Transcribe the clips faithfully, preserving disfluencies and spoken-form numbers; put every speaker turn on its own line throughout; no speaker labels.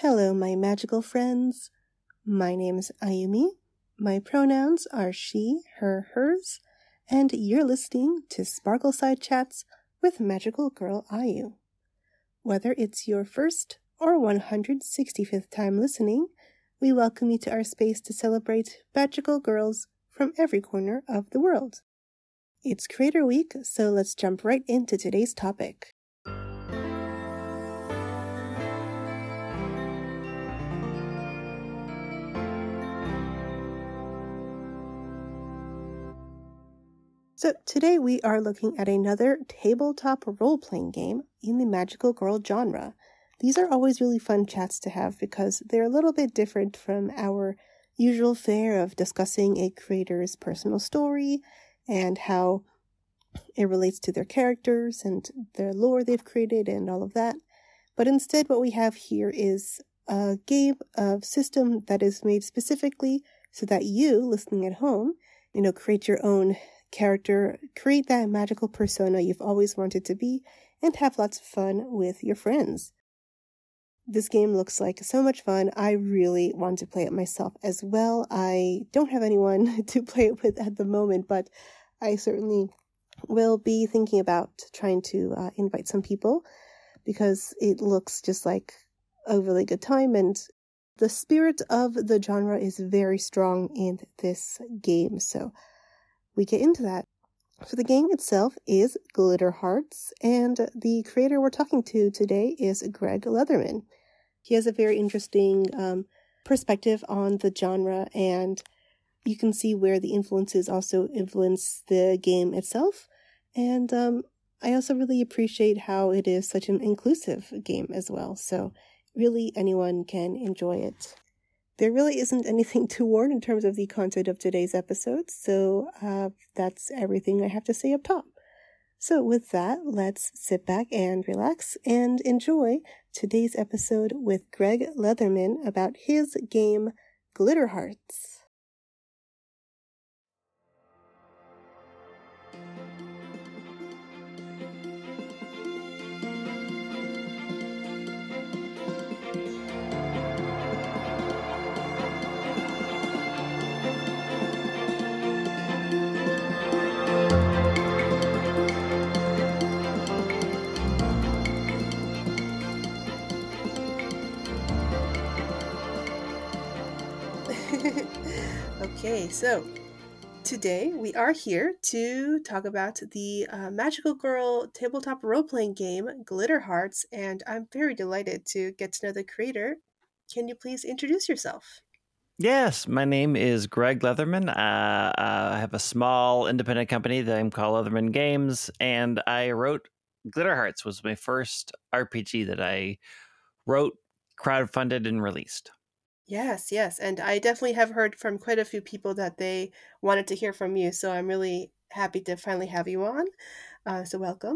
Hello, my magical friends. My name is Ayumi. My pronouns are she, her, hers, and you're listening to Sparkleside Chats with Magical Girl Ayu. Whether it's your first or one hundred sixty-fifth time listening, we welcome you to our space to celebrate magical girls from every corner of the world. It's Creator Week, so let's jump right into today's topic. So today we are looking at another tabletop role-playing game in the magical girl genre. These are always really fun chats to have because they're a little bit different from our usual fare of discussing a creator's personal story and how it relates to their characters and their lore they've created and all of that. But instead what we have here is a game of system that is made specifically so that you, listening at home, you know, create your own character, create that magical persona you've always wanted to be, and have lots of fun with your friends. This game looks like so much fun. I really want to play it myself as well. I don't have anyone to play it with at the moment, but I certainly will be thinking about trying to uh, invite some people because it looks just like a really good time, and the spirit of the genre is very strong in this game, so we get into that. So the game itself is Glitter Hearts, and the creator we're talking to today is Greg Leatherman. He has a very interesting um, perspective on the genre, and you can see where the influences also influence the game itself. And um, I also really appreciate how it is such an inclusive game as well. So really anyone can enjoy it. There really isn't anything to warn in terms of the content of today's episode, so uh, that's everything I have to say up top. So with that, let's sit back and relax and enjoy today's episode with Greg Leatherman about his game Glitter Hearts. Okay, so today we are here to talk about the uh, Magical Girl tabletop role-playing game Glitter Hearts, and I'm very delighted to get to know the creator. Can you please introduce yourself?
Yes, my name is Greg Leatherman. Uh, uh, I have a small independent company that I'm called Leatherman Games, and I wrote Glitter Hearts was my first R P G that I wrote, crowdfunded, and released.
Yes, yes, and I definitely have heard from quite a few people that they wanted to hear from you, so I'm really happy to finally have you on. Uh, so welcome.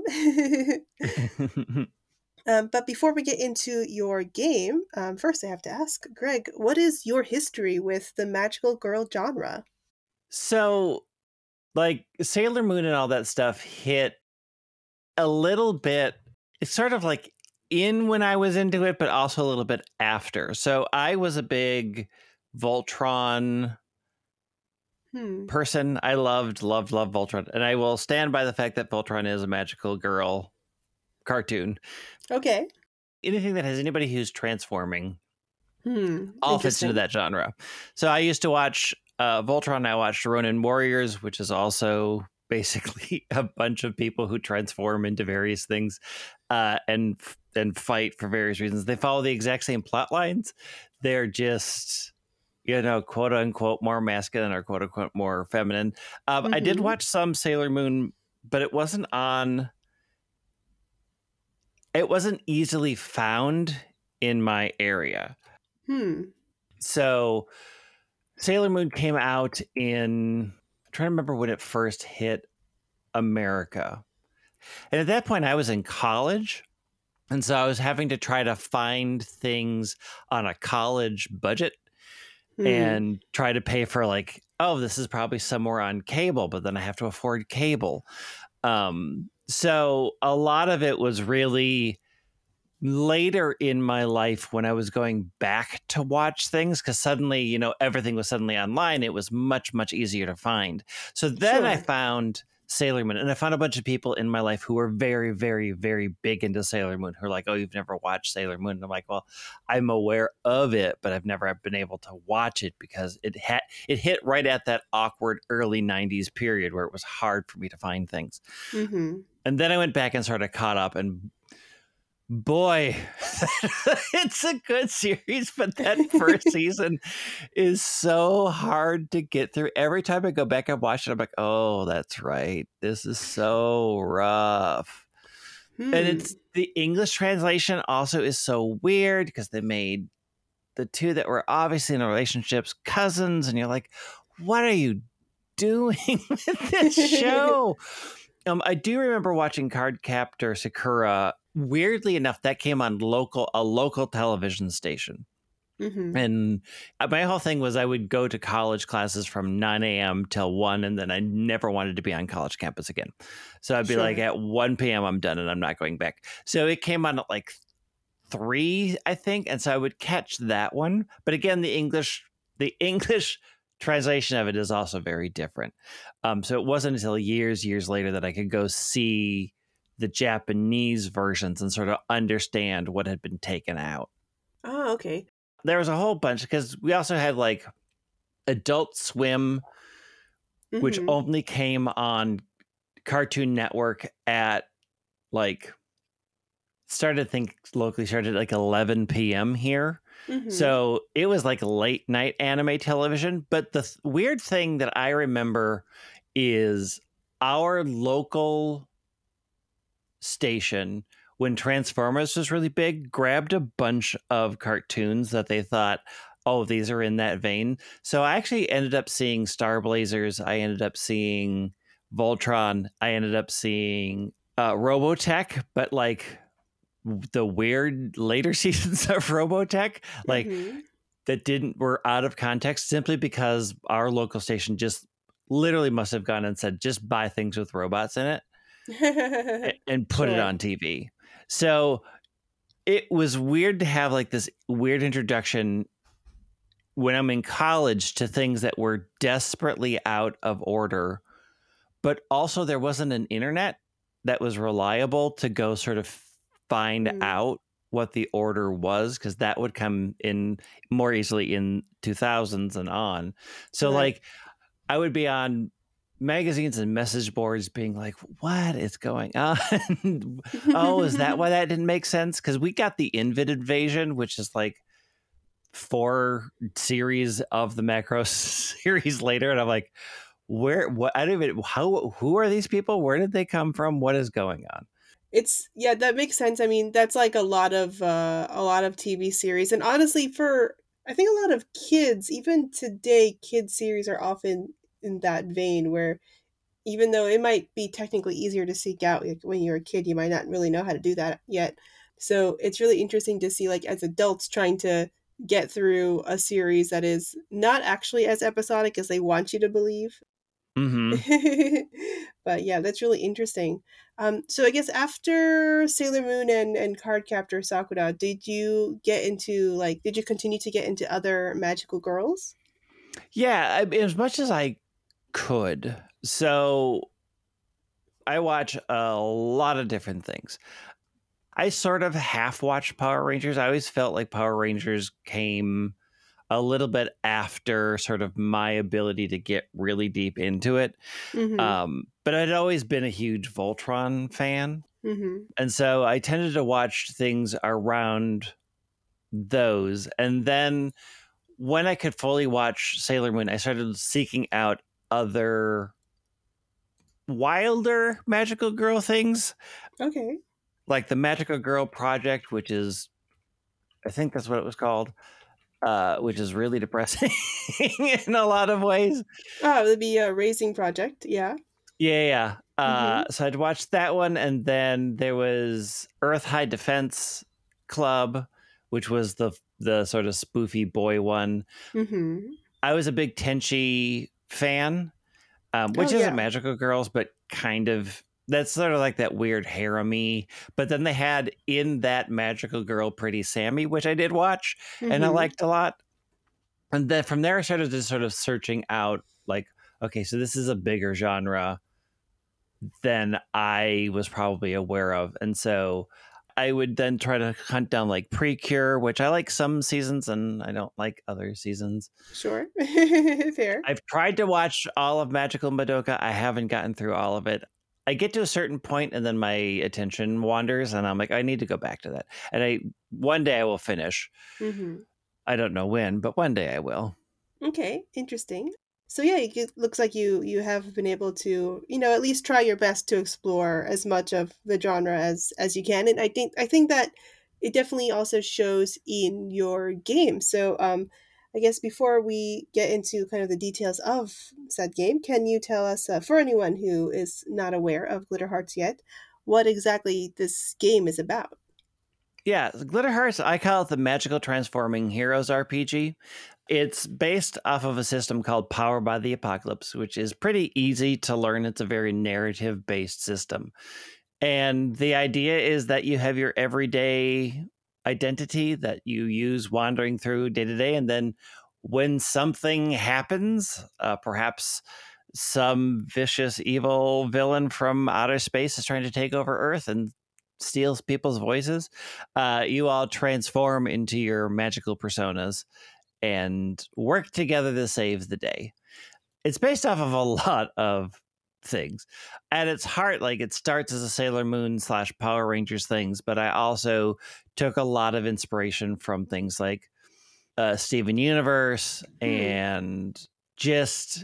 um, but before we get into your game, um, first I have to ask, Greg, what is your history with the magical girl genre?
So, like, Sailor Moon and all that stuff hit a little bit, it's sort of like in when I was into it, but also a little bit after. So I was a big Voltron hmm. person. I loved, loved, loved Voltron. And I will stand by the fact that Voltron is a magical girl cartoon.
Okay.
Anything that has anybody who's transforming
hmm.
all fits into that genre. So I used to watch uh, Voltron. I watched Ronin Warriors, which is also basically a bunch of people who transform into various things uh, and and fight for various reasons. They follow the exact same plot lines. They're just, you know, quote unquote more masculine or quote unquote more feminine. Um, mm-hmm. I did watch some Sailor Moon, but it wasn't on. It wasn't easily found in my area.
Hmm.
So Sailor Moon came out in, I'm trying to remember when it first hit America. And at that point I was in college. And so I was having to try to find things on a college budget mm. and try to pay for like, oh, this is probably somewhere on cable, but then I have to afford cable. Um, so a lot of it was really later in my life when I was going back to watch things, because suddenly, you know, everything was suddenly online. It was much, much easier to find. So then I
Sure.
found Sailor Moon, and I found a bunch of people in my life who were very, very, very big into Sailor Moon, who are like, oh, you've never watched Sailor Moon. And I'm like, well, I'm aware of it, but I've never been able to watch it because it had it hit right at that awkward early nineties period where it was hard for me to find things.
Mm-hmm.
And then I went back and sort of caught up, and boy, it's a good series, but that first season is so hard to get through. Every time I go back and watch it, I'm like, oh, that's right. This is so rough.
Hmm.
And it's the English translation also is so weird because they made the two that were obviously in relationships cousins, and you're like, what are you doing with this show? um, I do remember watching Cardcaptor Sakura. Weirdly enough, that came on local a local television station.
Mm-hmm.
And my whole thing was I would go to college classes from nine a.m. till one, and then I never wanted to be on college campus again. So I'd be
Sure.
like, at one p.m. I'm done and I'm not going back. So it came on at like three, I think. And so I would catch that one. But again, the English, the English translation of it is also very different. Um, so it wasn't until years, years later that I could go see the Japanese versions and sort of understand what had been taken out.
Oh, okay.
There was a whole bunch because we also had like Adult Swim,
Mm-hmm.
which only came on Cartoon Network at like started I think locally started at like eleven p.m. here.
Mm-hmm.
So it was like late night anime television. But the th- weird thing that I remember is our local station, when Transformers was really big, grabbed a bunch of cartoons that they thought, oh, these are in that vein. So I actually ended up seeing Star Blazers. I ended up seeing Voltron. I ended up seeing uh, Robotech, but like the weird later seasons of Robotech, like
Mm-hmm.
that didn't were out of context simply because our local station just literally must have gone and said, just buy things with robots in it and put it
Sure.
on T V. So it was weird to have like this weird introduction when I'm in college to things that were desperately out of order, but also there wasn't an internet that was reliable to go sort of find
Mm.
out what the order was, because that would come in more easily in two thousands and on. So
Right.
like I would be on magazines and message boards being like, what is going on? Oh, is that why that didn't make sense? Because we got the Invid Invasion, which is like four series of the Macross series later. And I'm like, where, what, I don't even, how, who are these people? Where did they come from? What is going on?
It's yeah, that makes sense. I mean, that's like a lot of uh, a lot of T V series, and honestly, for I think a lot of kids, even today, kids series are often in that vein where even though it might be technically easier to seek out like, when you're a kid, you might not really know how to do that yet. So it's really interesting to see like as adults trying to get through a series that is not actually as episodic as they want you to believe.
Mm-hmm.
But yeah, that's really interesting. Um, so I guess after Sailor Moon and, and Cardcaptor Sakura, did you get into like did you continue to get into other magical girls?
Yeah, I, as much as I could. So I watch a lot of different things. I sort of half watched Power Rangers. I always felt like Power Rangers came a little bit after sort of my ability to get really deep into it.
Mm-hmm.
Um, but I'd always been a huge Voltron fan.
Mm-hmm.
And so I tended to watch things around those. And then when I could fully watch Sailor Moon, I started seeking out other wilder magical girl things.
Okay.
Like the Magical Girl Project, which is, I think that's what it was called, uh, which is really depressing in a lot of ways.
Oh, it would be a Raising Project, yeah.
Yeah, yeah. Uh,
Mm-hmm.
So I'd watched that one, and then there was Earth High Defense Club, which was the the sort of spoofy boy one.
Mm-hmm.
I was a big Tenchi fan, um, which
Oh,
isn't
yeah.
Magical Girls, but kind of That's sort of like that weird harem-y. But then they had in that magical girl Pretty Sammy, which I did watch and I
Mm-hmm.
liked a lot. And then from there I started just sort of searching out like, okay, so this is a bigger genre than I was probably aware of. And so I would then try to hunt down like Precure, which I like some seasons and I don't like other seasons.
Sure. Fair.
I've tried to watch all of Magical Madoka. I haven't gotten through all of it. I get to a certain point and then my attention wanders and I'm like, I need to go back to that. And I one day I will finish.
Mm-hmm.
I don't know when, but one day I will.
Okay, interesting. So yeah, it looks like you you have been able to, you know, at least try your best to explore as much of the genre as as you can. And I think I think that it definitely also shows in your game. So um I guess before we get into kind of the details of said game, can you tell us, uh, for anyone who is not aware of Glitter Hearts yet, what exactly this game is about?
Yeah, Glitter Hearts, I call it the Magical Transforming Heroes R P G. It's based off of a system called Power by the Apocalypse, which is pretty easy to learn. It's a very narrative based system. And the idea is that you have your everyday identity that you use wandering through day to day. And then when something happens, uh, perhaps some vicious, evil villain from outer space is trying to take over Earth and steals people's voices, uh, you all transform into your magical personas and work together to save the day. It's based off of a lot of things. At its heart, like it starts as a Sailor Moon slash Power Rangers things, but I also took a lot of inspiration from things like uh, Steven Universe
Hmm.
and just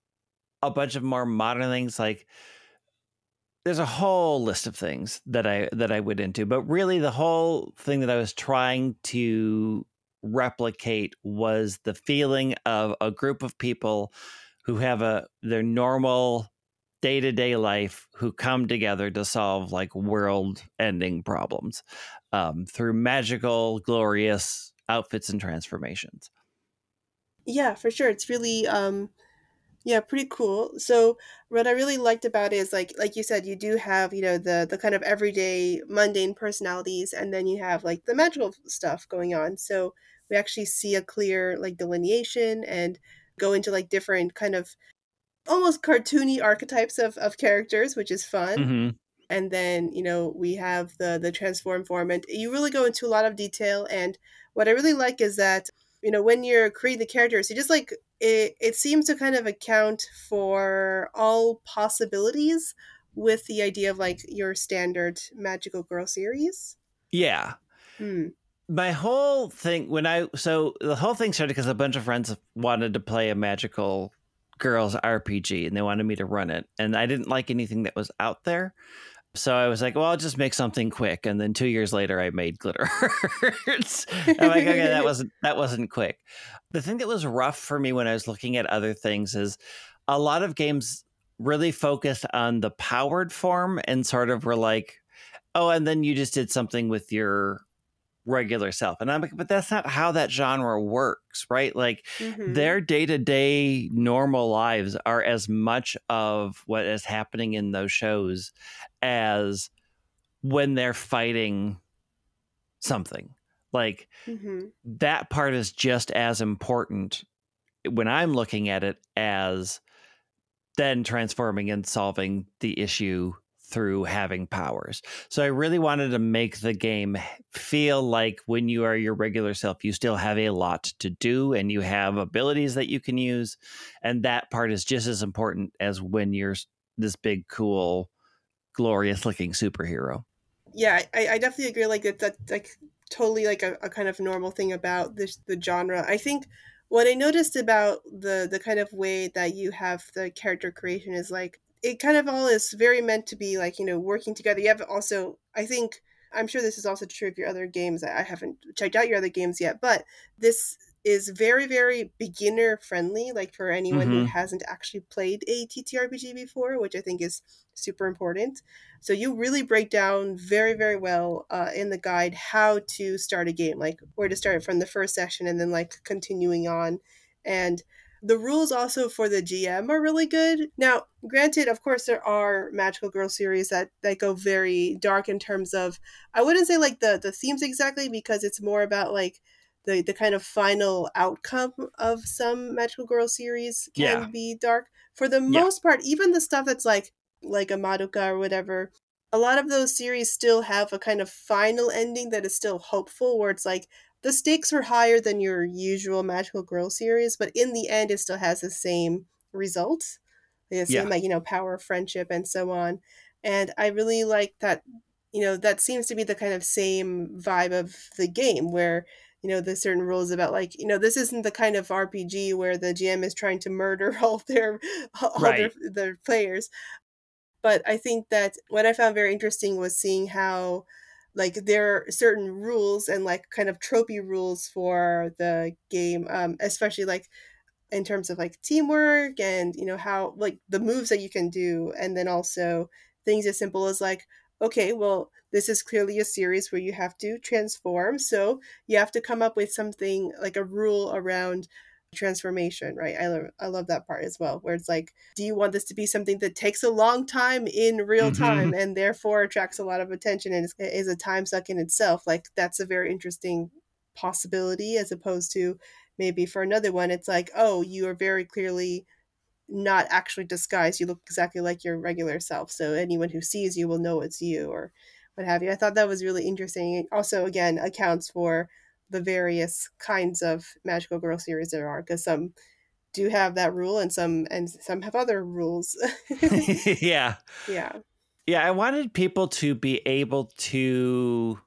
a bunch of more modern things. Like there's a whole list of things that I that I went into, but really the whole thing that I was trying to replicate was the feeling of a group of people who have a their normal day-to-day life who come together to solve like world-ending problems um, through magical, glorious outfits and transformations.
Yeah, for sure. It's really um yeah, pretty cool. So what I really liked about it is like like you said, you do have, you know, the the kind of everyday mundane personalities and then you have like the magical stuff going on. So we actually see a clear like delineation and go into like different kind of almost cartoony archetypes of, of characters, which is fun.
Mm-hmm.
And then, you know, we have the the transform form and you really go into a lot of detail. And what I really like is that, you know, when you're creating the characters, you just like it it seems to kind of account for all possibilities with the idea of like your standard magical girl series.
Yeah.
Hmm.
My whole thing when I so the whole thing started because a bunch of friends wanted to play a magical girls R P G and they wanted me to run it, and I didn't like anything that was out there. So I was like, well, I'll just make something quick. And then two years later, I made Glitter Hearts. I'm like, okay, that wasn't that wasn't quick. The thing that was rough for me when I was looking at other things is a lot of games really focused on the powered form and sort of were like, oh, and then you just did something with your regular self. And I'm like, but that's not how that genre works, right? Like
Mm-hmm.
their day to day normal lives are as much of what is happening in those shows as when they're fighting something. Like
Mm-hmm.
that part is just as important when I'm looking at it as then transforming and solving the issue through having powers. So I really wanted to make the game feel like when you are your regular self, you still have a lot to do and you have abilities that you can use. And that part is just as important as when you're this big, cool, glorious looking superhero.
Yeah, I, I definitely agree. Like that, that like totally like a, a kind of normal thing about this the genre. I think what I noticed about the the kind of way that you have the character creation is like it kind of all is very meant to be like, you know, working together. You have also, I think, I'm sure this is also true of your other games. I I haven't checked out your other games yet, but this is very very beginner friendly, like for anyone who
Mm-hmm.
hasn't actually played a T T R P G before, which I think is super important. So you really break down very, very well uh, in the guide how to start a game, like where to start from the first session and then like continuing on. And The rules also for the G M are really good. Now, granted, of course, there are Magical Girl series that, that go very dark in terms of, I wouldn't say like the, the themes exactly, because it's more about like the, the kind of final outcome of some Magical Girl series can
Yeah.
be dark. For the
Yeah.
most part, even the stuff that's like, like a Madoka or whatever, a lot of those series still have a kind of final ending that is still hopeful, where it's like, the stakes are higher than your usual Magical Girl series, but in the end, it still has the same results. The same,
Yeah.
like, you know, power, friendship, and so on. And I really like that, you know, that seems to be the kind of same vibe of the game where, you know, there's certain rules about like, you know, this isn't the kind of R P G where the G M is trying to murder all their all
Right.
their, their players. But I think that what I found very interesting was seeing how like there are certain rules and like kind of tropey rules for the game, um, especially like in terms of like teamwork and, you know, how like the moves that you can do. And then also things as simple as like, okay, well, this is clearly a series where you have to transform. So you have to come up with something like a rule around transformation, right? I love I love that part as well, where it's like, do you want this to be something that takes a long time in real
Mm-hmm.
time and therefore attracts a lot of attention and is, is a time suck in itself? Like that's a very interesting possibility, as opposed to maybe for another one, it's like, oh, you are very clearly not actually disguised. You look exactly like your regular self. So anyone who sees you will know it's you or what have you. I thought that was really interesting. It also, again, accounts for the various kinds of Magical Girl series there are, because some do have that rule and some and some have other rules.
Yeah.
Yeah.
Yeah. I wanted people to be able to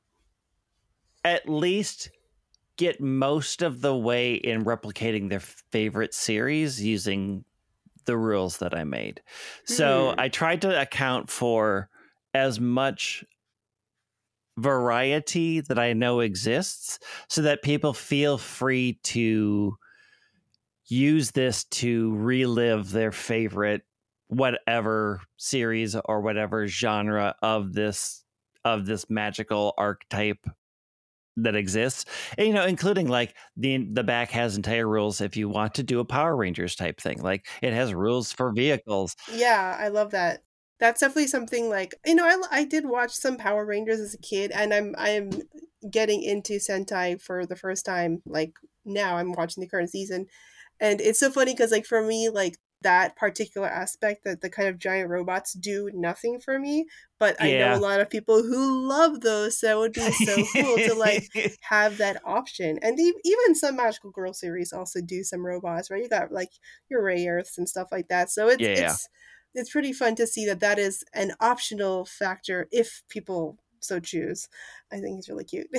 at least get most of the way in replicating their favorite series using the rules that I made. So
Hmm.
I tried to account for as much variety that I know exists so that people feel free to use this to relive their favorite whatever series or whatever genre of this of this magical archetype that exists. And, you know, including like the the back has entire rules if you want to do a Power Rangers type thing. Like it has rules for vehicles.
Yeah, I love that. That's definitely something like, you know, I, I did watch some Power Rangers as a kid, and I'm I'm getting into Sentai for the first time. Like now, I'm watching the current season, and it's so funny because like for me, like that particular aspect, that the kind of giant robots do nothing for me, but I know a
Yeah.
lot of people who love those, so it would be so cool to like have that option. And e- even some Magical Girl series also do some robots, right? You got like your Ray Earths and stuff like that. So it's
Yeah, yeah.
it's it's pretty fun to see that that is an optional factor if people so choose. I think he's really cute.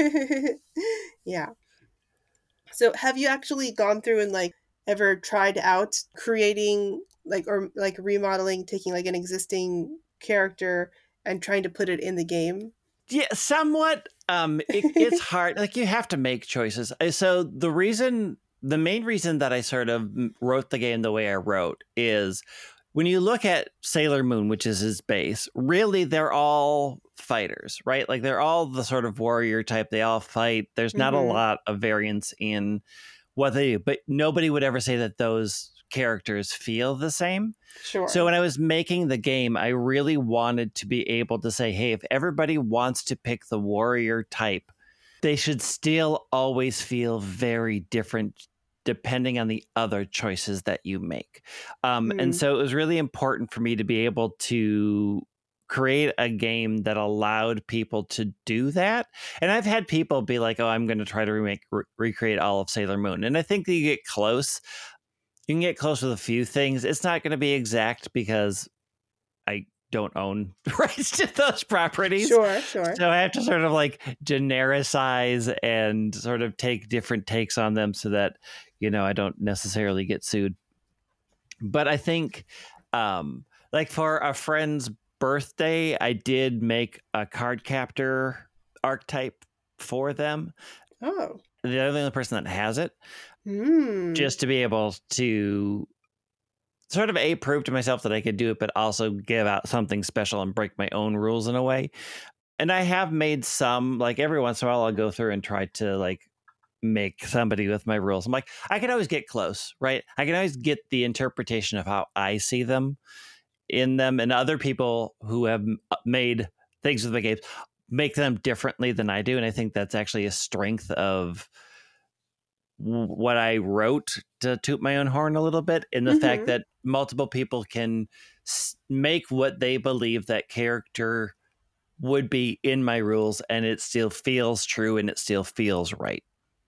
Yeah. So have you actually gone through and like ever tried out creating like or like remodeling, taking like an existing character and trying to put it in the game?
Yeah, somewhat. Um, it, it's hard. Like you have to make choices. Uh, So the reason, the main reason that I sort of wrote the game the way I wrote is when you look at Sailor Moon, which is his base, really they're all fighters, right? Like they're all the sort of warrior type. They all fight. There's not a
Mm-hmm.
lot of variance in what they do, but nobody would ever say that those characters feel the same. So
Sure.
when I was making the game, I really wanted to be able to say, hey, if everybody wants to pick the warrior type, they should still always feel very different depending on the other choices that you make. Um, and
Mm.
so it was really important for me to be able to create a game that allowed people to do that. And I've had people be like, oh, I'm going to try to remake, re- recreate all of Sailor Moon. And I think that you get close. You can get close with a few things. It's not going to be exact because I don't own rights to those properties.
Sure, sure.
So I have to sort of like genericize and sort of take different takes on them so that, you know, I don't necessarily get sued. But I think, um, like for a friend's birthday, I did make a card captor archetype for them.
Oh.
They're the only person that has it,
Hmm.
just to be able to sort of a prove to myself that I could do it, but also give out something special and break my own rules in a way. And I have made some, like every once in a while, I'll go through and try to like make somebody with my rules. I'm like, I can always get close, right? I can always get the interpretation of how I see them in them, and other people who have made things with the games make them differently than I do. And I think that's actually a strength of what I wrote, to toot my own horn a little bit, in the mm-hmm. fact that multiple people can make what they believe that character would be in my rules, and it still feels true and it still feels right.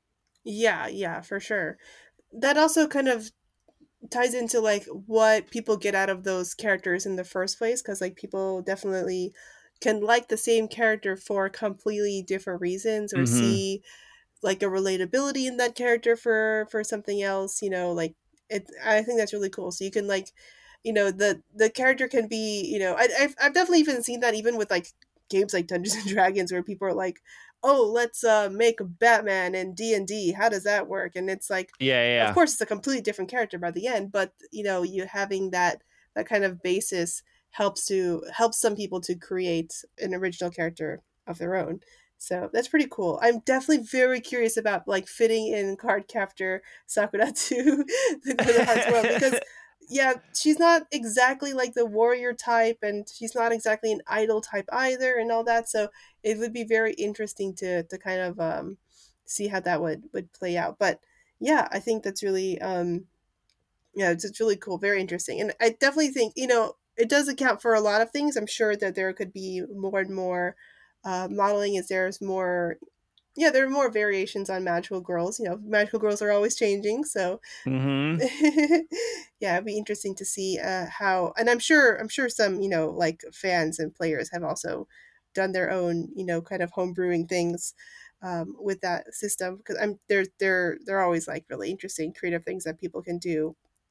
Yeah, yeah, for sure. That also kind of ties into like what people get out of those characters in the first place, because like people definitely can like the same character for completely different reasons, or mm-hmm. see like a relatability in that character for for something else, you know, like it. I think that's really cool. So you can like, you know, the the character can be, you know, I, I've I've definitely even seen that even with like games like Dungeons and Dragons, where people are like, oh, let's uh, make Batman in D and D. How does that work? And it's like,
yeah, yeah.
Of course, it's a completely different character by the end, but you know, you having that that kind of basis helps to helps some people to create an original character of their own. So that's pretty cool. I'm definitely very curious about like fitting in Cardcaptor Sakura to the Kingdom Hearts world, because yeah, she's not exactly like the warrior type, and she's not exactly an idol type either, and all that. So it would be very interesting to to kind of um, see how that would, would play out. But yeah, I think that's really um, yeah, it's, it's really cool, very interesting, and I definitely think, you know, it does account for a lot of things. I'm sure that there could be more and more uh, modeling as there's more. Yeah, there are more variations on magical girls. You know, magical girls are always changing. So,
mm-hmm.
yeah, it'd be interesting to see uh, how. And I'm sure, I'm sure some, you know, like fans and players have also done their own, you know, kind of homebrewing things um, with that system, because I'm they're they're they're always like really interesting, creative things that people can do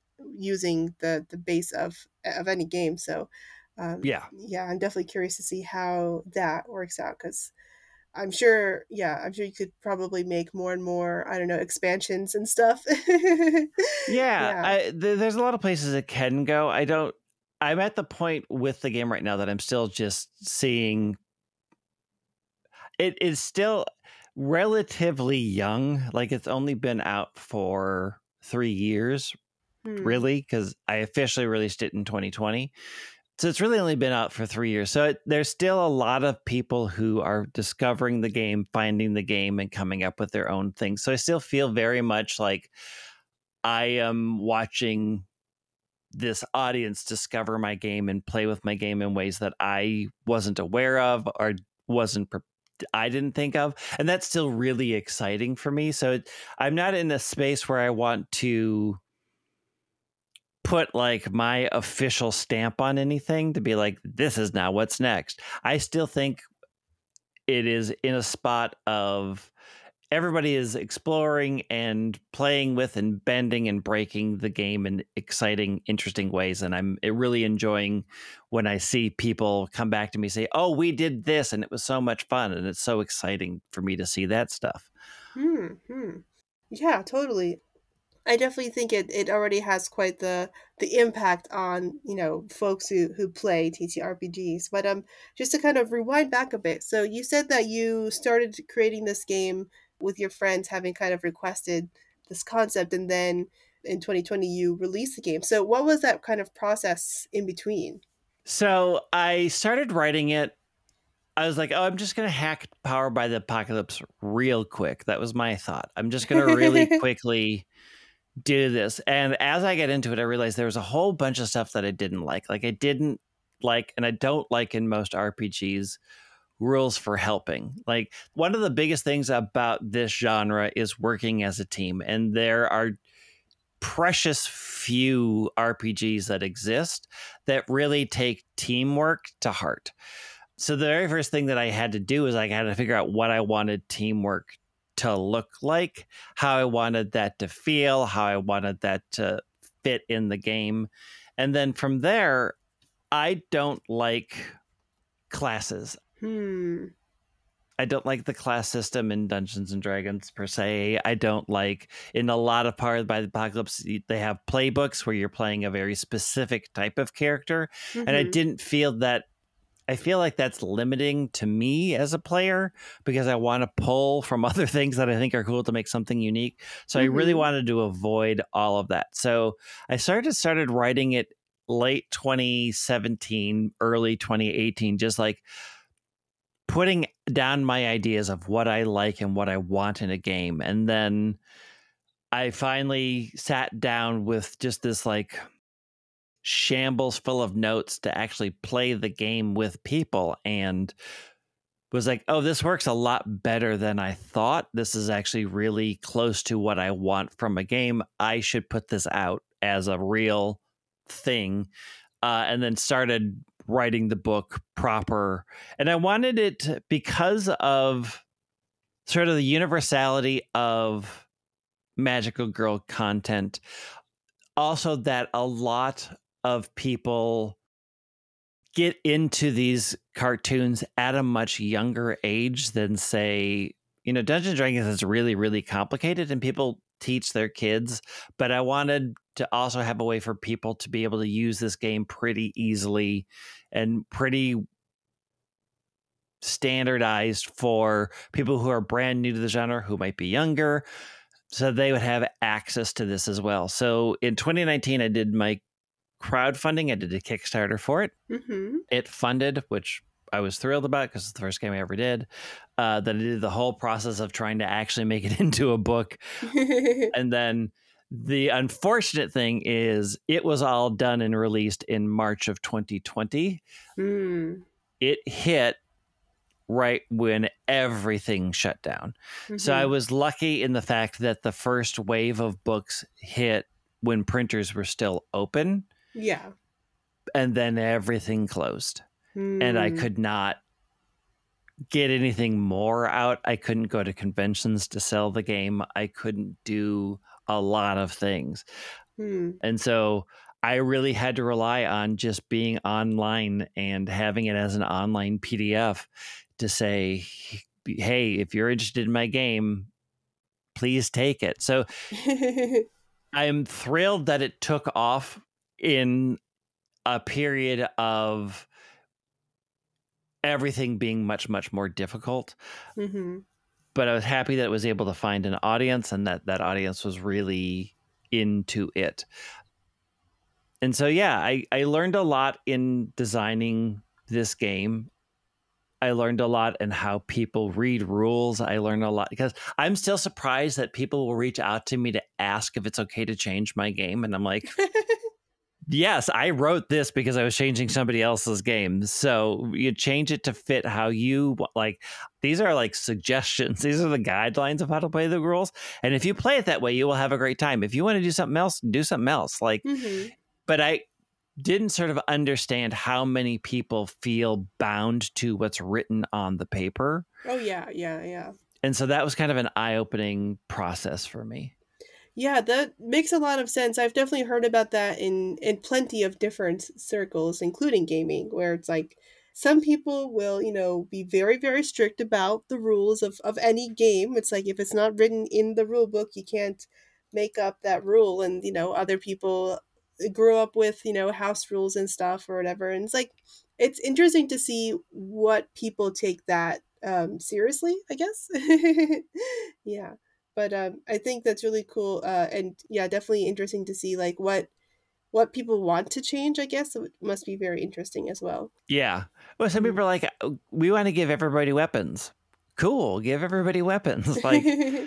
using the the base of of any game. So, um,
yeah,
yeah, I'm definitely curious to see how that works out, because I'm sure, yeah, I'm sure you could probably make more and more, I don't know, expansions and stuff.
yeah,
yeah.
I, th- there's a lot of places it can go. I don't, I'm at the point with the game right now that I'm still just seeing, it is still relatively young. Like it's only been out for three years, hmm. really, because I officially released it in twenty twenty. So it's really only been out for three years. So it, there's still a lot of people who are discovering the game, finding the game, and coming up with their own things. So I still feel very much like I am watching this audience discover my game and play with my game in ways that I wasn't aware of or wasn't pre- I didn't think of. And that's still really exciting for me. So it, I'm not in a space where I want to put like my official stamp on anything to be like, this is now what's next. I still think it is in a spot of everybody is exploring and playing with and bending and breaking the game in exciting, interesting ways. And I'm really enjoying when I see people come back to me, say, oh, we did this and it was so much fun. And it's so exciting for me to see that stuff.
Hmm. Yeah, totally. I definitely think it, it already has quite the the impact on, you know, folks who, who play T T R P Gs. But um, just to kind of rewind back a bit. So you said that you started creating this game with your friends having kind of requested this concept, and then in twenty twenty you released the game. So what was that kind of process in between?
So I started writing it. I was like, oh, I'm just going to hack Power by the Apocalypse real quick. That was my thought. I'm just going to really quickly do this. And as I get into it, I realized there was a whole bunch of stuff that I didn't like. Like I didn't like, and I don't like in most R P Gs, rules for helping. Like one of the biggest things about this genre is working as a team. And there are precious few R P Gs that exist that really take teamwork to heart. So the very first thing that I had to do is I had to figure out what I wanted teamwork to look like, how I wanted that to feel, how I wanted that to fit in the game. And then from there, I don't like classes.
Hmm.
I don't like the class system in Dungeons and Dragons per se. I don't like, in a lot of Powered by the Apocalypse, they have playbooks where you're playing a very specific type of character. Mm-hmm. And I didn't feel that I feel like that's limiting to me as a player because I want to pull from other things that I think are cool to make something unique. So mm-hmm. I really wanted to avoid all of that. So I started started writing it late twenty seventeen, early twenty eighteen, just like putting down my ideas of what I like and what I want in a game. And then I finally sat down with just this like shambles full of notes to actually play the game with people, and was like, oh, this works a lot better than I thought. This is actually really close to what I want from a game. I should put this out as a real thing. Uh, and then started writing the book proper. And I wanted it to, because of sort of the universality of Magical Girl content, also that a lot of people get into these cartoons at a much younger age than, say, you know, Dungeons and Dragons is really, really complicated and people teach their kids. But I wanted to also have a way for people to be able to use this game pretty easily and pretty standardized for people who are brand new to the genre, who might be younger, so they would have access to this as well. So in twenty nineteen, I did my crowdfunding. I did a Kickstarter for it. Mm-hmm. It funded, which I was thrilled about because it's the first game I ever did. Uh, then I did the whole process of trying to actually make it into a book. And then the unfortunate thing is it was all done and released in March of twenty twenty. Mm. It hit right when everything shut down. Mm-hmm. So I was lucky in the fact that the first wave of books hit when printers were still open.
Yeah.
And then everything closed. Mm. And I could not get anything more out. I couldn't go to conventions to sell the game. I couldn't do a lot of things. Mm. And so I really had to rely on just being online and having it as an online P D F to say, hey, if you're interested in my game, please take it. So I'm thrilled that it took off in a period of everything being much, much more difficult. Mm-hmm. But I was happy that it was able to find an audience and that that audience was really into it. And so, yeah, I, I learned a lot in designing this game. I learned a lot in how people read rules. I learned a lot because I'm still surprised that people will reach out to me to ask if it's okay to change my game. And I'm like, yes, I wrote this because I was changing somebody else's game. So you change it to fit how you like. These are like suggestions. These are the guidelines of how to play the rules. And if you play it that way, you will have a great time. If you want to do something else, do something else. Like, mm-hmm. But I didn't sort of understand how many people feel bound to what's written on the paper.
Oh, yeah, yeah, yeah.
And so that was kind of an eye-opening process for me.
Yeah, that makes a lot of sense. I've definitely heard about that in, in plenty of different circles, including gaming, where it's like some people will, you know, be very, very strict about the rules of, of any game. It's like if it's not written in the rule book, you can't make up that rule. And, you know, other people grew up with, you know, house rules and stuff or whatever. And it's like, it's interesting to see what people take that um, seriously, I guess. Yeah. But um, I think that's really cool. Uh, and yeah, definitely interesting to see like what what people want to change, I guess. It must be very interesting as well.
Yeah. Well, some people are like, we want to give everybody weapons. Cool. Give everybody weapons. Like,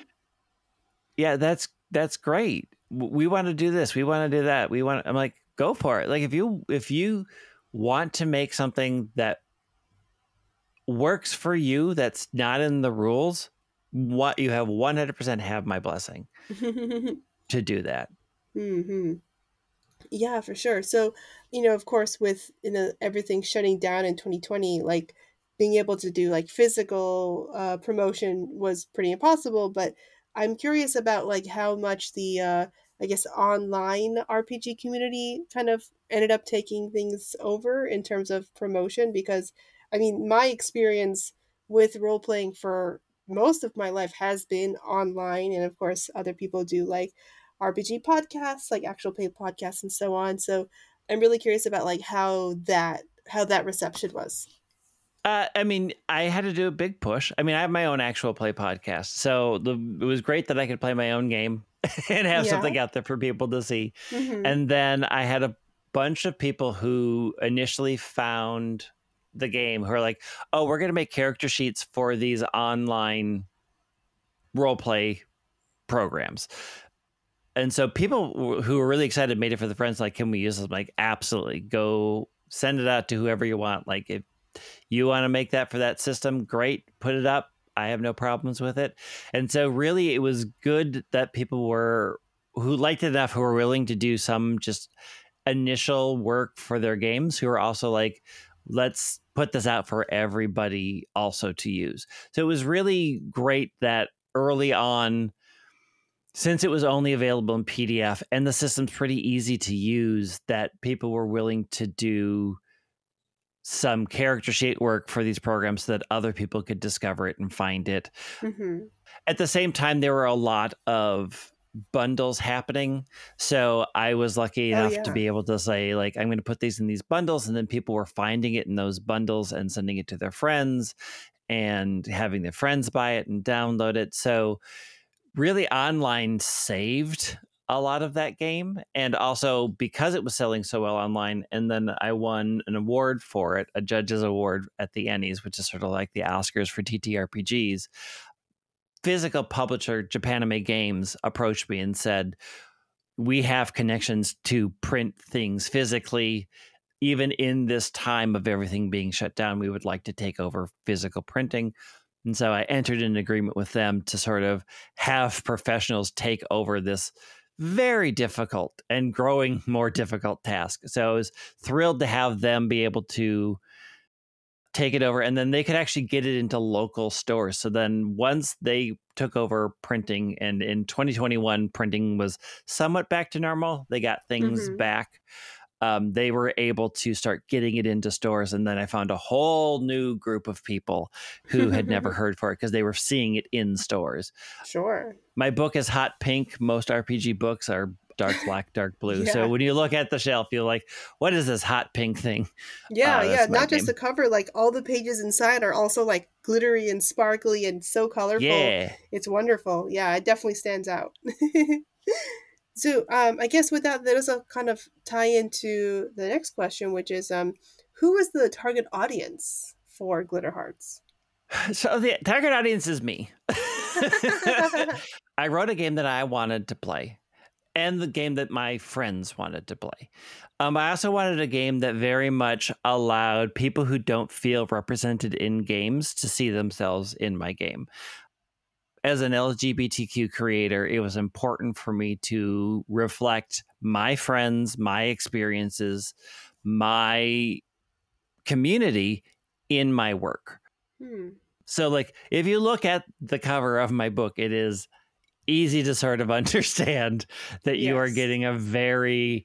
yeah, that's that's great. We want to do this. We want to do that. We want. I'm like, go for it. Like if you if you want to make something that works for you, that's not in the rules, what you have one hundred percent have my blessing to do that.
Mm-hmm. Yeah, for sure. So, you know, of course, with you know everything shutting down in twenty twenty, like being able to do like physical uh, promotion was pretty impossible. But I'm curious about like how much the uh, I guess online R P G community kind of ended up taking things over in terms of promotion, because I mean, my experience with role playing for most of my life has been online, and of course, other people do like R P G podcasts, like actual play podcasts and so on. So I'm really curious about like how that how that reception was.
Uh, I mean, I had to do a big push. I mean, I have my own actual play podcast, so the, it was great that I could play my own game and have
Yeah.
something out there for people to see.
Mm-hmm.
And then I had a bunch of people who initially found the game who are like, "Oh, we're going to make character sheets for these online role play programs." And so people who were really excited made it for the friends. Like, can we use this? I'm like, absolutely. Go send it out to whoever you want. Like, if you want to make that for that system, great, put it up. I have no problems with it. And so really it was good that people were who liked it enough, who were willing to do some just initial work for their games, who are also like, let's put this out for everybody also to use. So it was really great that early on, since it was only available in P D F and the system's pretty easy to use, that people were willing to do some character sheet work for these programs so that other people could discover it and find it.
Mm-hmm.
At the same time, there were a lot of bundles happening. So I was lucky enough
oh, yeah.
to be able to say, like, I'm going to put these in these bundles. And then people were finding it in those bundles and sending it to their friends and having their friends buy it and download it. So really, online saved a lot of that game. And also because it was selling so well online, and then I won an award for it, a judge's award at the Ennies, which is sort of like the Oscars for T T R P Gs. Physical publisher Japanime Games approached me and said, we have connections to print things physically. Even in this time of everything being shut down, we would like to take over physical printing. And so I entered an agreement with them to sort of have professionals take over this very difficult and growing more difficult task. So I was thrilled to have them be able to take it over, and then they could actually get it into local stores. So then once they took over printing, and in twenty twenty-one, printing was somewhat back to normal, they got things
mm-hmm.
back. Um, they were able to start getting it into stores. And then I found a whole new group of people who had never heard for it because they were seeing it in stores.
Sure.
My book is hot pink. Most R P G books are dark black, dark blue.
Yeah.
So when you look at the shelf, you're like, what is this hot pink thing?
Yeah,
uh,
yeah. Not
game.
just the cover, like all the pages inside are also like glittery and sparkly and so colorful.
Yeah.
It's wonderful. Yeah, it definitely stands out. So um, I guess with that, that does a kind of tie into the next question, which is um, who is the target audience for Glitter Hearts?
So the target audience is me. I wrote a game that I wanted to play, and the game that my friends wanted to play. Um, I also wanted a game that very much allowed people who don't feel represented in games to see themselves in my game. As an L G B T Q creator, it was important for me to reflect my friends, my experiences, my community in my work.
Hmm.
So, like, if you look at the cover of my book, it is easy to sort of understand that yes. you are getting a very,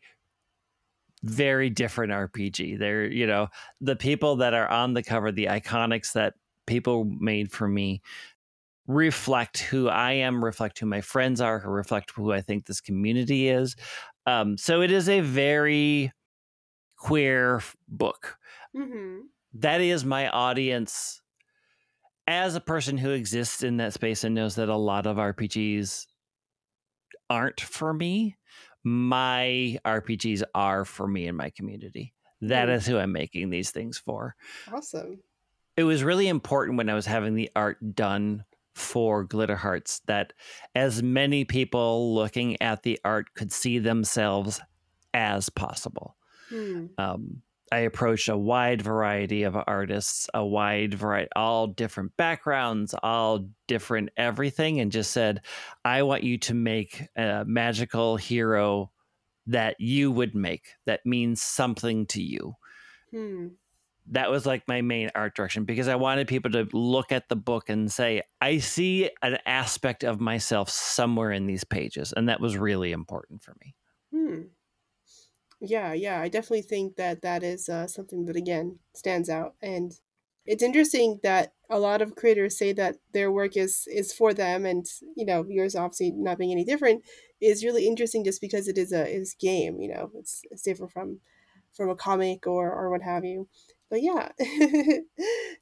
very different R P G. They're, you know, the people that are on the cover, the iconics that people made for me, reflect who I am, reflect who my friends are, reflect who I think this community is. Um, so it is a very queer book.
Mm-hmm.
That is my audience. As a person who exists in that space and knows that a lot of R P Gs aren't for me, my R P Gs are for me and my community. That mm. is who I'm making these things for.
Awesome.
It was really important when I was having the art done for Glitter Hearts that as many people looking at the art could see themselves as possible. Hmm. Um, I approached a wide variety of artists, a wide variety, all different backgrounds, all different everything, and just said, I want you to make a magical hero that you would make, that means something to you. Hmm. That was like my main art direction, because I wanted people to look at the book and say, I see an aspect of myself somewhere in these pages. And that was really important for me.
Hmm. Yeah, yeah. I definitely think that that is uh, something that, again, stands out. And it's interesting that a lot of creators say that their work is, is for them. And, you know, yours obviously not being any different is really interesting just because it is a is game, you know, it's, it's different from, from a comic or, or what have you. But yeah.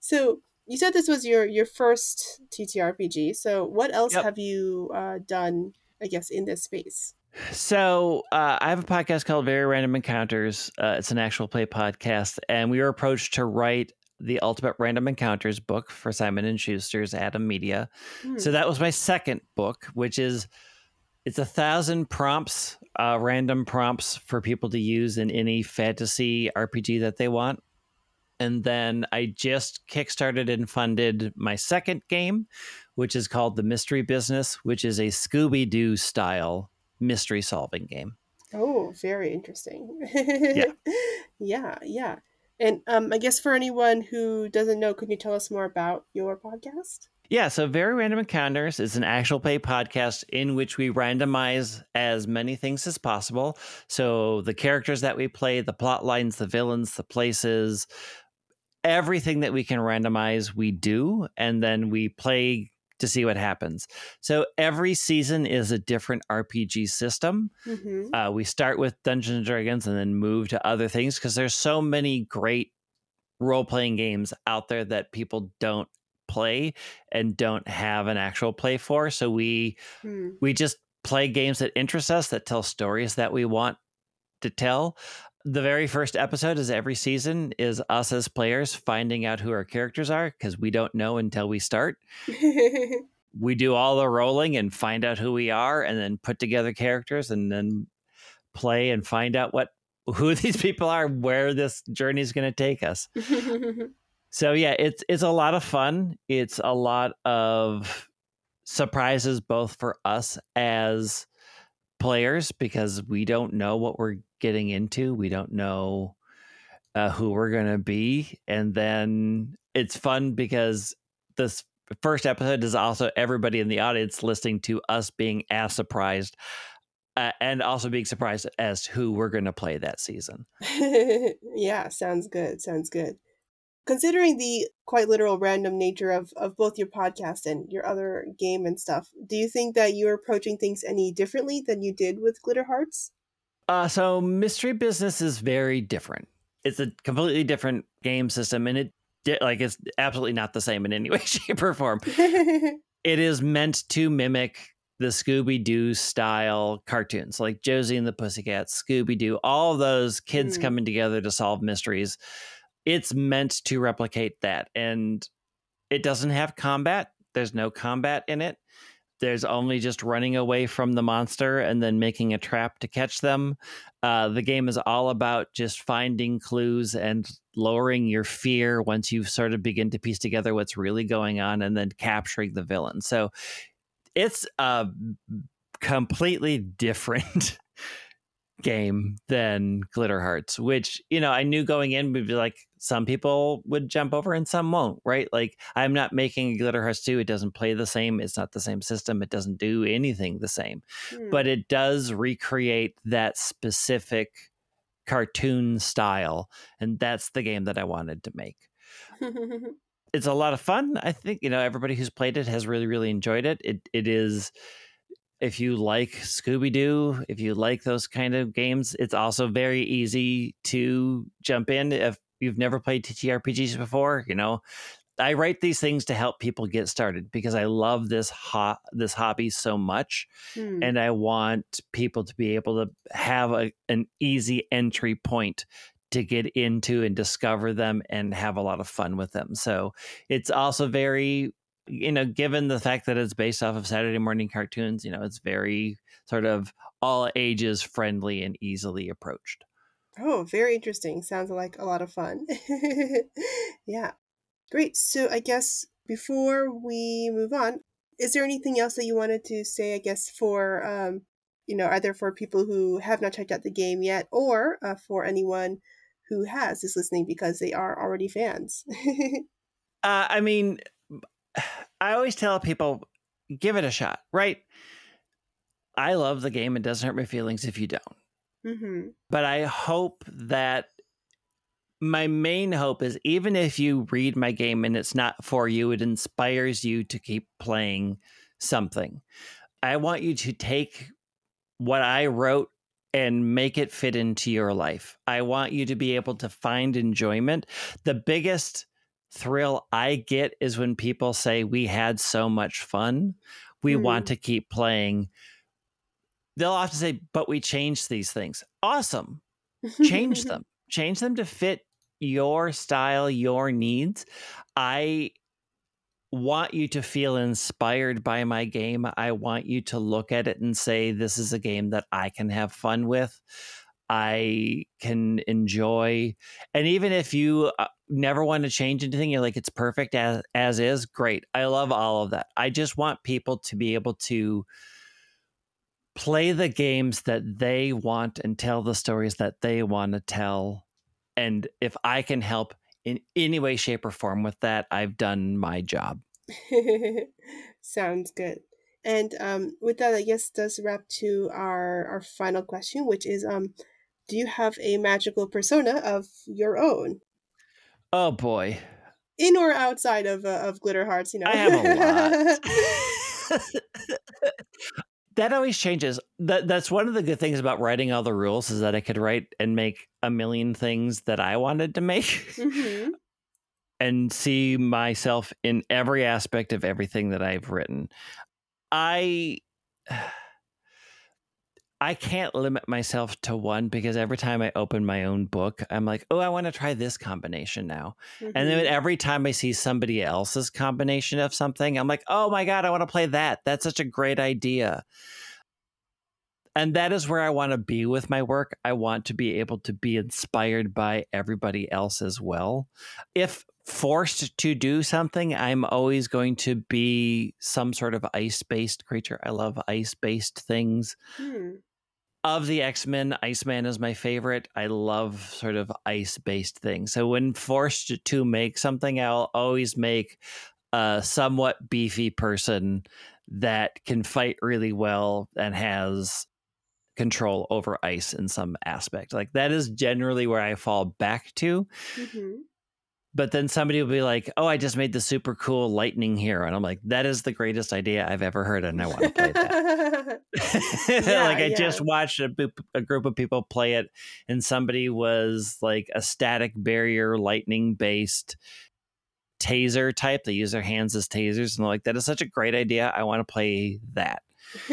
So you said this was your your first T T R P G. So what else
Yep.
have you uh, done, I guess, in this space?
So uh, I have a podcast called Very Random Encounters. Uh, it's an actual play podcast, and we were approached to write the Ultimate Random Encounters book for Simon and Schuster's Atom Media.
Hmm.
So that was my second book, which is it's a thousand prompts, uh, random prompts for people to use in any fantasy R P G that they want. And then I just kickstarted and funded my second game, which is called The Mystery Business, which is a Scooby-Doo style mystery solving game.
Oh, very interesting.
Yeah.
yeah, yeah. And um, I guess for anyone who doesn't know, could you tell us more about your podcast?
Yeah, so Very Random Encounters is an actual play podcast in which we randomize as many things as possible. So the characters that we play, the plot lines, the villains, the places, everything that we can randomize, we do, and then we play to see what happens. So every season is a different R P G system.
Mm-hmm.
Uh, we start with Dungeons and Dragons and then move to other things because there's so many great role-playing games out there that people don't play and don't have an actual play for. So we
Hmm.
we just play games that interest us, that tell stories that we want to tell. The very first episode is every season is us as players finding out who our characters are because we don't know until we start. We do all the rolling and find out who we are and then put together characters and then play and find out what who these people are, where this journey is going to take us. So yeah, it's it's a lot of fun. It's a lot of surprises both for us as players because we don't know what we're getting into. We don't know uh, who we're going to be. And then it's fun because this first episode is also everybody in the audience listening to us being as surprised uh, and also being surprised as to who we're going to play that season.
Yeah, sounds good. Sounds good. Considering the quite literal random nature of, of both your podcast and your other game and stuff, do you think that you're approaching things any differently than you did with Glitter Hearts?
Uh, so Mystery Business is very different. It's a completely different game system, and it like it's absolutely not the same in any way, shape, or form. It is meant to mimic the Scooby-Doo style cartoons, like Josie and the Pussycats, Scooby-Doo, all of those kids
Hmm.
coming together to solve mysteries. It's meant to replicate that, and it doesn't have combat. There's no combat in it. There's only just running away from the monster and then making a trap to catch them. Uh, the game is all about just finding clues and lowering your fear once you sort of begin to piece together what's really going on and then capturing the villain. So it's a completely different game than Glitter Hearts, which, you know, I knew going in would be like some people would jump over and some won't, right? Like I'm not making Glitter Hearts two. It doesn't play the same. It's not the same system. It doesn't do anything the same,
Hmm.
but it does recreate that specific cartoon style. And that's the game that I wanted to make. It's a lot of fun. I think, you know, everybody who's played it has really, really enjoyed it. It It is... If you like Scooby-Doo, if you like those kind of games, it's also very easy to jump in. If you've never played T T R P Gs before, you know, I write these things to help people get started because I love this ho- this hobby so much.
Hmm.
And I want people to be able to have a, an easy entry point to get into and discover them and have a lot of fun with them. So it's also very... you know, given the fact that it's based off of Saturday morning cartoons, you know, it's very sort of all ages friendly and easily approached.
Oh, very interesting. Sounds like a lot of fun. Yeah. Great. So I guess before we move on, is there anything else that you wanted to say, I guess, for, um, you know, either for people who have not checked out the game yet or uh, for anyone who has is listening because they are already fans?
uh, I mean, I always tell people, give it a shot, right? I love the game. It doesn't hurt my feelings if you don't.
Mm-hmm.
But I hope that my main hope is even if you read my game and it's not for you, it inspires you to keep playing something. I want you to take what I wrote and make it fit into your life. I want you to be able to find enjoyment. The biggest thrill I get is when people say, we had so much fun, we mm. want to keep playing. They'll often say, but we changed these things. Awesome. Change them. Change them to fit your style, your needs. I want you to feel inspired by my game. I want you to look at it and say, this is a game that I can have fun with. I can enjoy. And even if you uh, never want to change anything, you're like, it's perfect as, as is, great. I love all of that. I just want people to be able to play the games that they want and tell the stories that they want to tell. And if I can help in any way, shape, or form with that, I've done my job.
Sounds good. And um, with that, I guess does wrap to our, our final question, which is, um, do you have a magical persona of your own?
Oh, boy.
In or outside of uh, of Glitter Hearts, you know?
I have a lot. That always changes. That That's one of the good things about writing all the rules is that I could write and make a million things that I wanted to make. Mm-hmm. And see myself in every aspect of everything that I've written. I I can't limit myself to one because every time I open my own book, I'm like, oh, I want to try this combination now. Mm-hmm. And then every time I see somebody else's combination of something, I'm like, oh my God, I want to play that. That's such a great idea. And that is where I want to be with my work. I want to be able to be inspired by everybody else as well. If forced to do something, I'm always going to be some sort of ice-based creature. I love ice-based things. Hmm. Of the X-Men, Iceman is my favorite. I love sort of ice-based things. So when forced to make something, I'll always make a somewhat beefy person that can fight really well and has control over ice in some aspect. Like that is generally where I fall back to. Mm-hmm. But then somebody will be like, oh, I just made the super cool lightning hero. And I'm like, that is the greatest idea I've ever heard. And I want to play that. yeah, like I yeah. just watched a, a group of people play it. And somebody was like a static barrier, lightning based taser type. They use their hands as tasers. And they're like, that is such a great idea. I want to play that.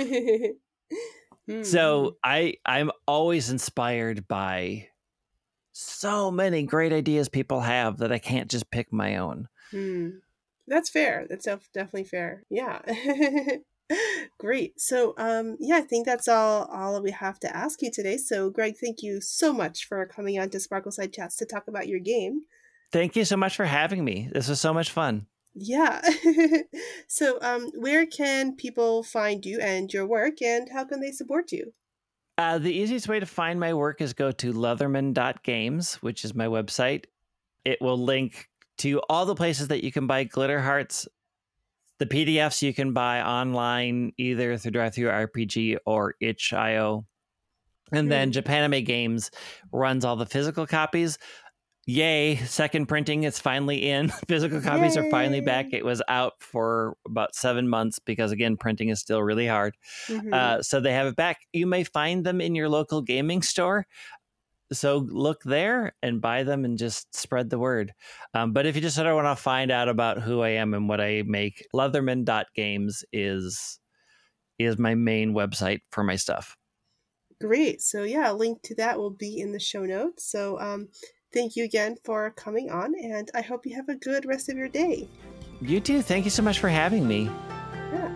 So I, I'm always inspired by so many great ideas people have that I can't just pick my own.
Hmm. That's fair. That's definitely fair. Yeah. Great. So, um, yeah, I think that's all, all we have to ask you today. So, Greg, thank you so much for coming on to Sparkleside Chats to talk about your game.
Thank you so much for having me. This was so much fun.
Yeah. So, um, where can people find you and your work, and how can they support you?
Uh, the easiest way to find my work is go to leatherman dot games, which is my website. It will link to all the places that you can buy Glitter Hearts. The P D Fs you can buy online, either through DriveThruRPG or itch dot i o. And mm. then Japanime Games runs all the physical copies. Yay, second printing is finally in. Physical copies Yay. Are finally back. It was out for about seven months because, again, printing is still really hard. Mm-hmm. Uh, so they have it back. You may find them in your local gaming store. So look there and buy them and just spread the word. Um, but if you just sort of want to find out about who I am and what I make, leatherman dot games is, is my main website for my stuff.
Great. So, yeah, a link to that will be in the show notes. So, um, thank you again for coming on, and I hope you have a good rest of your day.
You too. Thank you so much for having me.
Yeah.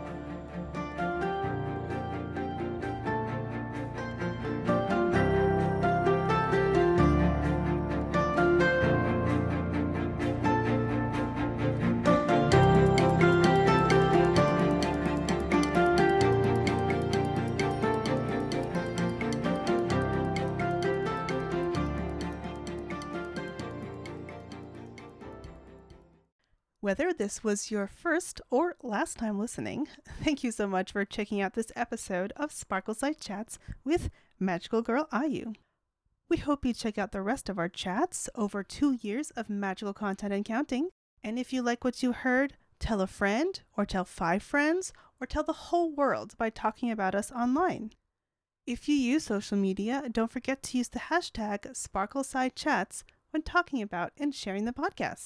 Whether this was your first or last time listening, thank you so much for checking out this episode of Sparkleside Chats with Magical Girl Ayu. We hope you check out the rest of our chats, over two years of magical content and counting. And if you like what you heard, tell a friend, or tell five friends, or tell the whole world by talking about us online. If you use social media, don't forget to use the hashtag Sparkleside Chats when talking about and sharing the podcast.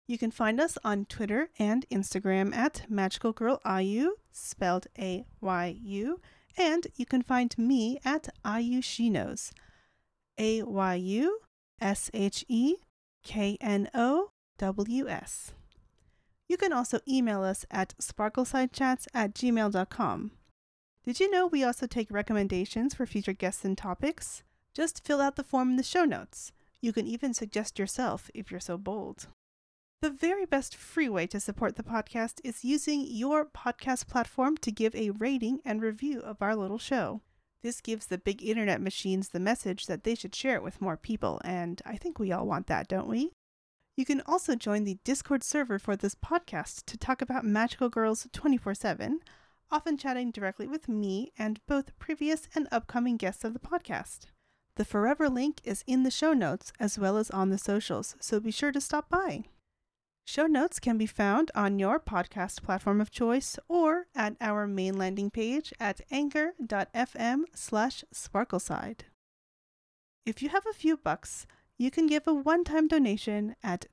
You can find us on Twitter and Instagram at Magical Girl Ayu, spelled A Y U, and you can find me at Ayu She Knows, A Y U S H E K N O W S. You can also email us at sparklesidechats at gmail dot com. Did you know we also take recommendations for future guests and topics? Just fill out the form in the show notes. You can even suggest yourself if you're so bold. The very best free way to support the podcast is using your podcast platform to give a rating and review of our little show. This gives the big internet machines the message that they should share it with more people, and I think we all want that, don't we? You can also join the Discord server for this podcast to talk about Magical Girls twenty-four seven, often chatting directly with me and both previous and upcoming guests of the podcast. The Forever link is in the show notes as well as on the socials, so be sure to stop by. Show notes can be found on your podcast platform of choice or at our main landing page at anchor.fm slash sparkleside. If you have a few bucks, you can give a one-time donation at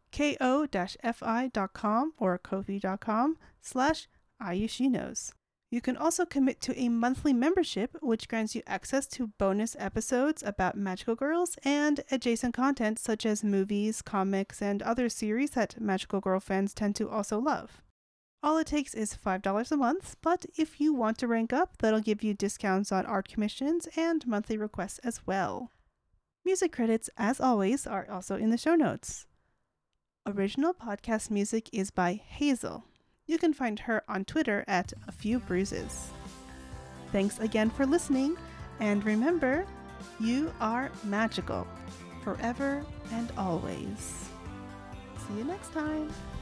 ko-fi.com or ko-fi.com slash ayushinos. You can also commit to a monthly membership, which grants you access to bonus episodes about Magical Girls and adjacent content such as movies, comics, and other series that Magical Girl fans tend to also love. All it takes is five dollars a month, but if you want to rank up, that'll give you discounts on art commissions and monthly requests as well. Music credits, as always, are also in the show notes. Original podcast music is by Hazel. You can find her on Twitter at A Few Bruises. Thanks again for listening, and remember, you are magical, forever and always. See you next time.